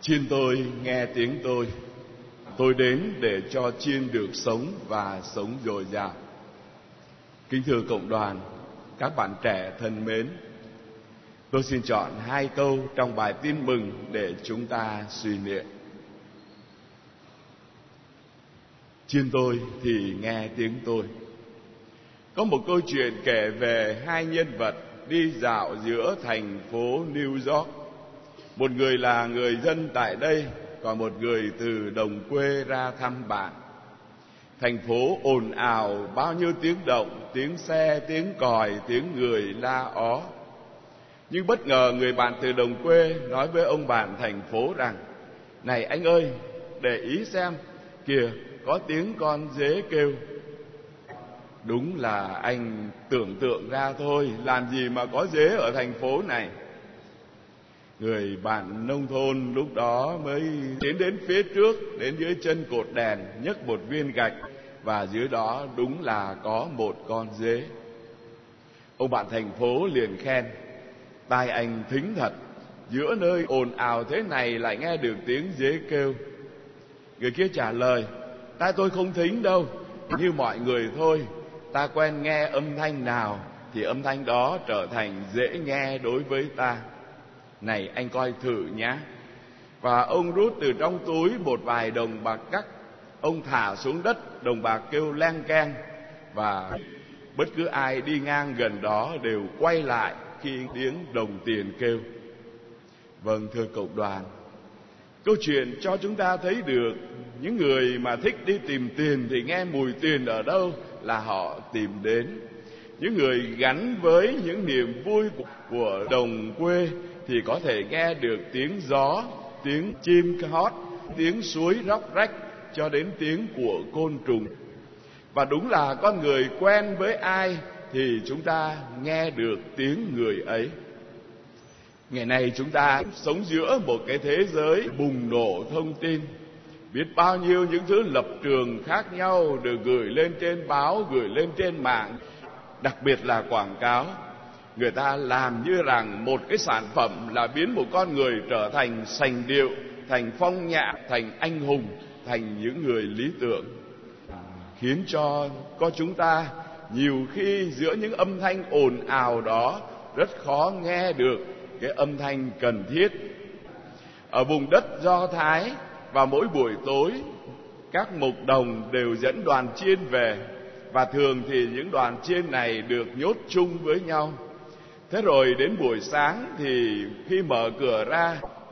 Chiên tôi nghe tiếng tôi đến để cho chiên được sống và sống dồi dào. Kính thưa cộng đoàn, các bạn trẻ thân mến, tôi xin chọn 2 câu trong bài tin mừng để chúng ta suy niệm. Chiên tôi thì nghe tiếng tôi. Có một câu chuyện kể về 2 nhân vật đi dạo giữa thành phố New York. Một người là người dân tại đây, còn một người từ đồng quê ra thăm bạn. Thành phố ồn ào, bao nhiêu tiếng động, tiếng xe, tiếng còi, tiếng người la ó. Nhưng bất ngờ người bạn từ đồng quê nói với ông bạn thành phố rằng: "Này anh ơi, để ý xem, kìa, có tiếng con dế kêu." Đúng là anh tưởng tượng ra thôi, làm gì mà có dế ở thành phố này. Người bạn nông thôn lúc đó mới tiến đến phía trước, đến dưới chân cột đèn, nhấc một viên gạch, và dưới đó đúng là có một con dế. Ông bạn thành phố liền khen: "Tai anh thính thật, giữa nơi ồn ào thế này lại nghe được tiếng dế kêu." Người kia trả lời: "Tai tôi không thính đâu, như mọi người thôi. Ta quen nghe âm thanh nào thì âm thanh đó trở thành dễ nghe đối với ta. Này anh coi thử nhé." Và ông rút từ trong túi một vài đồng bạc cắt. Ông thả xuống đất, đồng bạc kêu leng keng, và bất cứ ai đi ngang gần đó đều quay lại khi tiếng đồng tiền kêu. Vâng, thưa cộng đoàn, câu chuyện cho chúng ta thấy được những người mà thích đi tìm tiền thì nghe mùi tiền ở đâu là họ tìm đến. Những người gắn với những niềm vui của đồng quê thì có thể nghe được tiếng gió, tiếng chim hót, tiếng suối róc rách, cho đến tiếng của côn trùng. Và đúng là con người quen với ai thì chúng ta nghe được tiếng người ấy. Ngày nay chúng ta sống giữa một cái thế giới bùng nổ thông tin. Biết bao nhiêu những thứ lập trường khác nhau được gửi lên trên báo, gửi lên trên mạng, đặc biệt là quảng cáo. Người ta làm như rằng một cái sản phẩm là biến một con người trở thành sành điệu, thành phong nhã, thành anh hùng, thành những người lý tưởng, khiến cho chúng ta nhiều khi giữa những âm thanh ồn ào đó rất khó nghe được cái âm thanh cần thiết. Ở vùng đất Do Thái, vào mỗi buổi tối, các mục đồng đều dẫn đoàn chiên về, và thường thì những đoàn chiên này được nhốt chung với nhau. Thế rồi đến buổi sáng thì khi mở cửa ra,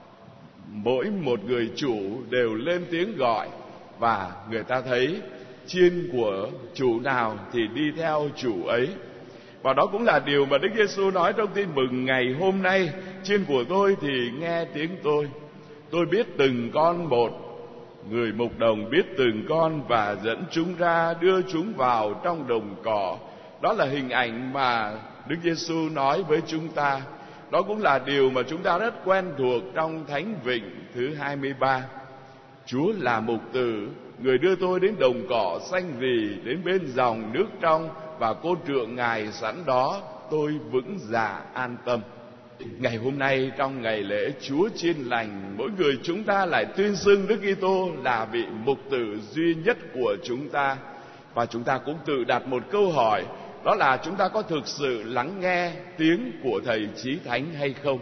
mỗi một người chủ đều lên tiếng gọi, và người ta thấy chiên của chủ nào thì đi theo chủ ấy. Và đó cũng là điều mà Đức Giêsu nói trong tin mừng ngày hôm nay: "Chiên của tôi thì nghe tiếng tôi. Tôi biết từng con một." Người mục đồng biết từng con và dẫn chúng ra, đưa chúng vào trong đồng cỏ. Đó là hình ảnh mà Đức Giêsu nói với chúng ta. Đó cũng là điều mà chúng ta rất quen thuộc trong Thánh Vịnh thứ 23. "Chúa là mục tử, người đưa tôi đến đồng cỏ xanh rì, đến bên dòng nước trong, và côn trượng Ngài sẵn đó, tôi vững dạ an tâm." Ngày hôm nay trong ngày lễ Chúa Chiên Lành, mỗi người chúng ta lại tuyên xưng Đức Kitô là vị mục tử duy nhất của chúng ta. Và chúng ta cũng tự đặt một câu hỏi, đó là chúng ta có thực sự lắng nghe tiếng của Thầy Chí Thánh hay không?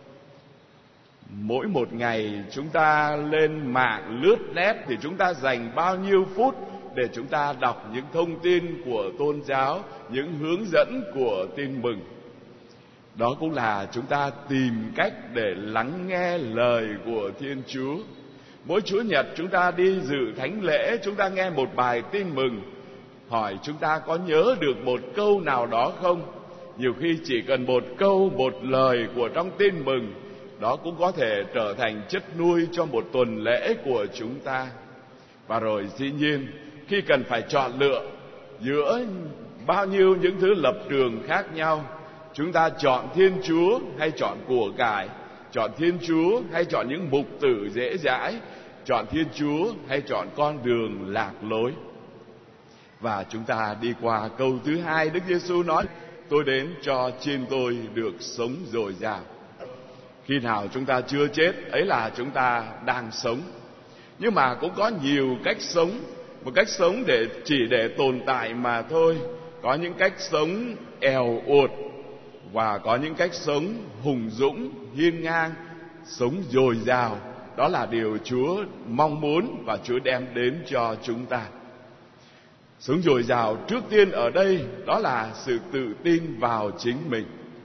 Mỗi một ngày chúng ta lên mạng lướt net thì chúng ta dành bao nhiêu phút để chúng ta đọc những thông tin của tôn giáo, những hướng dẫn của tin mừng. Đó cũng là chúng ta tìm cách để lắng nghe lời của Thiên Chúa. Mỗi Chủ nhật chúng ta đi dự thánh lễ, chúng ta nghe một bài tin mừng. Hỏi chúng ta có nhớ được một câu nào đó không? Nhiều khi chỉ cần một câu, một lời của trong tin mừng, đó cũng có thể trở thành chất nuôi cho một tuần lễ của chúng ta. Và rồi dĩ nhiên, khi cần phải chọn lựa giữa bao nhiêu những thứ lập trường khác nhau, chúng ta chọn Thiên Chúa hay chọn của cải, chọn Thiên Chúa hay chọn những mục tử dễ dãi, chọn Thiên Chúa hay chọn con đường lạc lối. Và chúng ta đi qua câu thứ 2, Đức Giêsu nói: "Tôi đến cho chiên tôi được sống dồi dào." Khi nào chúng ta chưa chết, ấy là chúng ta đang sống. Nhưng mà cũng có nhiều cách sống, một cách sống chỉ để tồn tại mà thôi. Có những cách sống èo uột, và có những cách sống hùng dũng, hiên ngang, sống dồi dào. Đó là điều Chúa mong muốn và Chúa đem đến cho chúng ta. Sống dồi dào trước tiên ở đây đó là sự tự tin vào chính mình.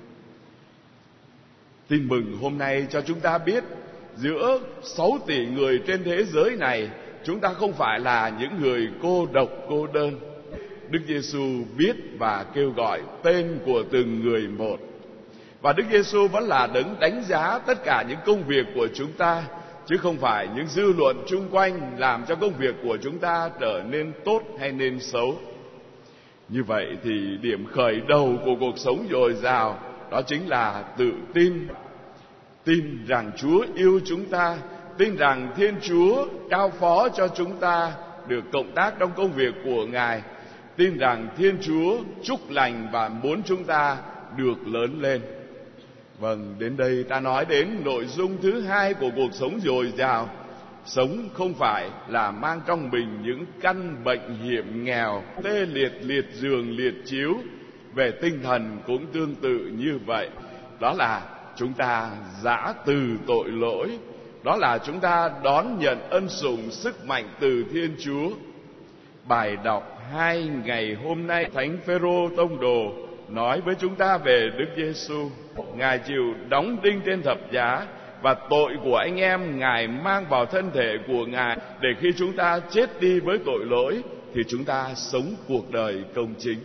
Tin mừng hôm nay cho chúng ta biết, giữa 6 tỷ người trên thế giới này, chúng ta không phải là những người cô độc, cô đơn. Đức Giêsu biết và kêu gọi tên của từng người một. Và Đức Giêsu vẫn là đấng đánh giá tất cả những công việc của chúng ta, chứ không phải những dư luận chung quanh làm cho công việc của chúng ta trở nên tốt hay nên xấu. Như vậy thì điểm khởi đầu của cuộc sống dồi dào đó chính là tự tin. Tin rằng Chúa yêu chúng ta, tin rằng Thiên Chúa trao phó cho chúng ta được cộng tác trong công việc của Ngài, tin rằng Thiên Chúa chúc lành và muốn chúng ta được lớn lên. Vâng, đến đây ta nói đến nội dung thứ hai của cuộc sống dồi dào. Sống không phải là mang trong mình những căn bệnh hiểm nghèo, tê liệt, liệt giường, liệt chiếu. Về tinh thần cũng tương tự như vậy. Đó là chúng ta giã từ tội lỗi. Đó là chúng ta đón nhận ân sủng, sức mạnh từ Thiên Chúa. Bài đọc 2 ngày hôm nay, Thánh Phêrô Tông Đồ nói với chúng ta về Đức Giêsu. Ngài chịu đóng đinh trên thập giá, và tội của anh em Ngài mang vào thân thể của Ngài, để khi chúng ta chết đi với tội lỗi thì chúng ta sống cuộc đời công chính.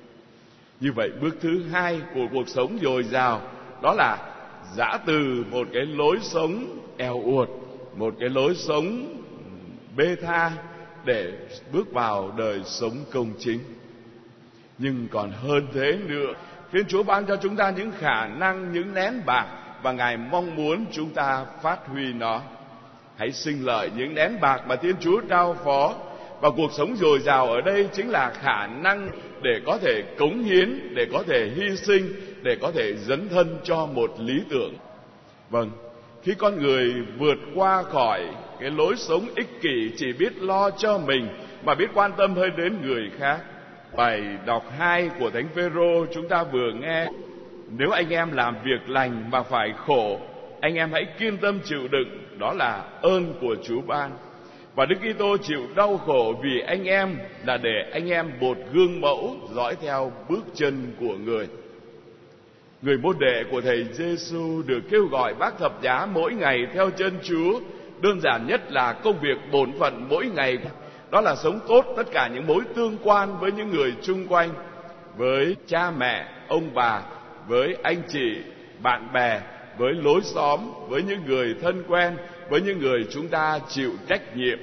Như vậy, bước thứ hai của cuộc sống dồi dào đó là giã từ một cái lối sống èo uột, một cái lối sống bê tha, để bước vào đời sống công chính. Nhưng còn hơn thế nữa, Thiên Chúa ban cho chúng ta những khả năng, những nén bạc, và Ngài mong muốn chúng ta phát huy nó. Hãy sinh lợi những nén bạc mà Thiên Chúa trao phó. Và cuộc sống dồi dào ở đây chính là khả năng để có thể cống hiến, để có thể hy sinh, để có thể dấn thân cho một lý tưởng. Vâng, khi con người vượt qua khỏi cái lối sống ích kỷ, chỉ biết lo cho mình mà biết quan tâm hơn đến người khác. Bài đọc 2 của Thánh Phêrô chúng ta vừa nghe: nếu anh em làm việc lành mà phải khổ, anh em hãy kiên tâm chịu đựng, đó là ơn của Chúa ban. Và Đức Kitô chịu đau khổ vì anh em là để anh em một gương mẫu dõi theo bước chân của người. Người môn đệ của Thầy Giêsu được kêu gọi vác thập giá mỗi ngày theo chân Chúa. Đơn giản nhất là công việc bổn phận mỗi ngày, đó là sống tốt tất cả những mối tương quan với những người chung quanh, với cha mẹ, ông bà, với anh chị, bạn bè, với lối xóm, với những người thân quen, với những người chúng ta chịu trách nhiệm.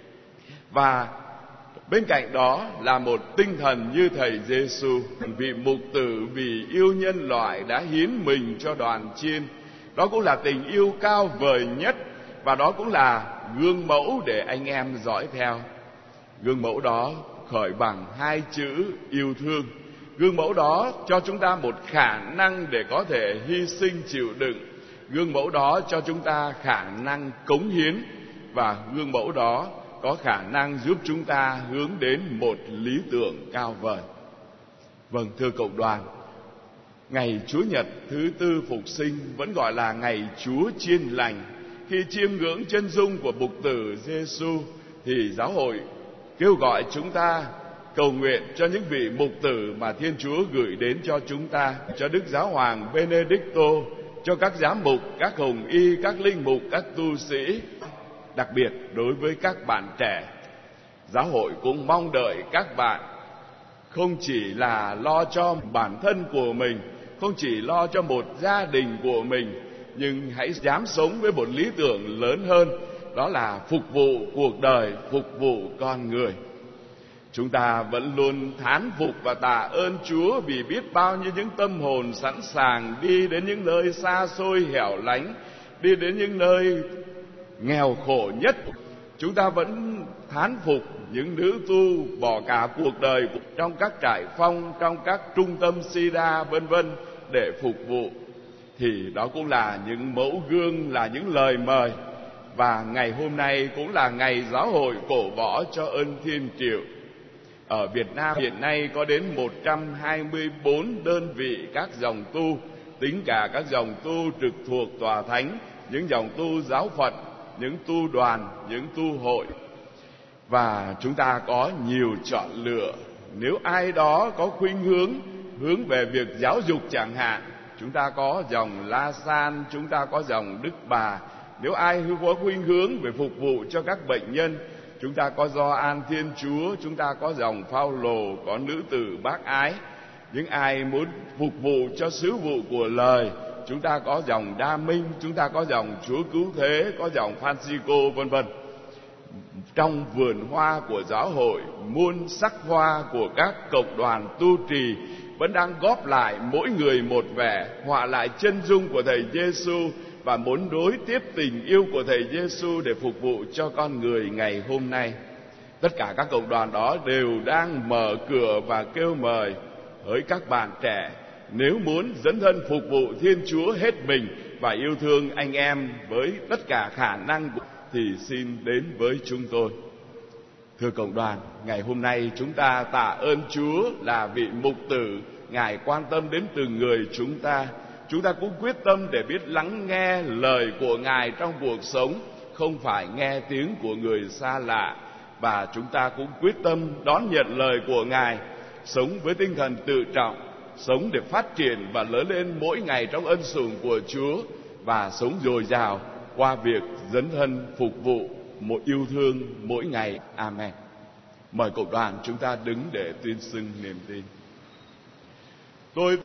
Và bên cạnh đó là một tinh thần như Thầy Giêsu, vị mục tử vì yêu nhân loại đã hiến mình cho đoàn chiên. Đó cũng là tình yêu cao vời nhất, và đó cũng là gương mẫu để anh em dõi theo. Gương mẫu đó khởi bằng 2 chữ yêu thương. Gương mẫu đó cho chúng ta một khả năng để có thể hy sinh chịu đựng. Gương mẫu đó cho chúng ta khả năng cống hiến, và gương mẫu đó có khả năng giúp chúng ta hướng đến một lý tưởng cao vời. Vâng, thưa cộng đoàn, ngày Chúa Nhật thứ tư phục sinh vẫn gọi là ngày Chúa Chiên Lành. Khi chiêm ngưỡng chân dung của mục tử Giêsu thì giáo hội kêu gọi chúng ta cầu nguyện cho những vị mục tử mà Thiên Chúa gửi đến cho chúng ta, cho Đức Giáo Hoàng Benedicto, cho các giám mục, các hồng y, các linh mục, các tu sĩ. Đặc biệt đối với các bạn trẻ, giáo hội cũng mong đợi các bạn không chỉ là lo cho bản thân của mình, không chỉ lo cho một gia đình của mình, nhưng hãy dám sống với một lý tưởng lớn hơn, đó là phục vụ cuộc đời, phục vụ con người. Chúng ta vẫn luôn thán phục và tạ ơn Chúa vì biết bao nhiêu những tâm hồn sẵn sàng đi đến những nơi xa xôi hẻo lánh, đi đến những nơi nghèo khổ nhất. Chúng ta vẫn thán phục những nữ tu bỏ cả cuộc đời trong các trại phong, trong các trung tâm sida vân vân để phục vụ. thì đó cũng là những mẫu gương, là những lời mời. Và ngày hôm nay cũng là ngày giáo hội cổ võ cho ơn Thiên Triệu. Ở Việt Nam hiện nay có đến 124 đơn vị các dòng tu, tính cả các dòng tu trực thuộc tòa thánh, những dòng tu giáo phận, những tu đoàn, những tu hội. Và chúng ta có nhiều chọn lựa. Nếu ai đó có khuynh hướng về việc giáo dục chẳng hạn, chúng ta có dòng La San, chúng ta có dòng Đức Bà. Nếu ai có khuynh hướng về phục vụ cho các bệnh nhân, chúng ta có Gioan Thiên Chúa, chúng ta có dòng Phaolô, có nữ tử Bác Ái. Những ai muốn phục vụ cho sứ vụ của lời, chúng ta có dòng Đa Minh, chúng ta có dòng Chúa Cứu Thế, có dòng Francisco, vân vân. Trong vườn hoa của giáo hội, muôn sắc hoa của các cộng đoàn tu trì vẫn đang góp lại mỗi người một vẻ, họa lại chân dung của Thầy Giêsu và muốn đối tiếp tình yêu của Thầy Giêsu để phục vụ cho con người ngày hôm nay. Tất cả các cộng đoàn đó đều đang mở cửa và kêu mời hỡi các bạn trẻ, nếu muốn dấn thân phục vụ Thiên Chúa hết mình và yêu thương anh em với tất cả khả năng thì xin đến với chúng tôi. Thưa cộng đoàn, ngày hôm nay chúng ta tạ ơn Chúa là vị mục tử, Ngài quan tâm đến từng người chúng ta. Chúng ta cũng quyết tâm để biết lắng nghe lời của Ngài trong cuộc sống, không phải nghe tiếng của người xa lạ. Và chúng ta cũng quyết tâm đón nhận lời của Ngài, sống với tinh thần tự trọng, sống để phát triển và lớn lên mỗi ngày trong ân sủng của Chúa, và sống dồi dào qua việc dấn thân phục vụ, một yêu thương mỗi ngày. Amen. Mời cộng đoàn chúng ta đứng để tuyên xưng niềm tin. Tôi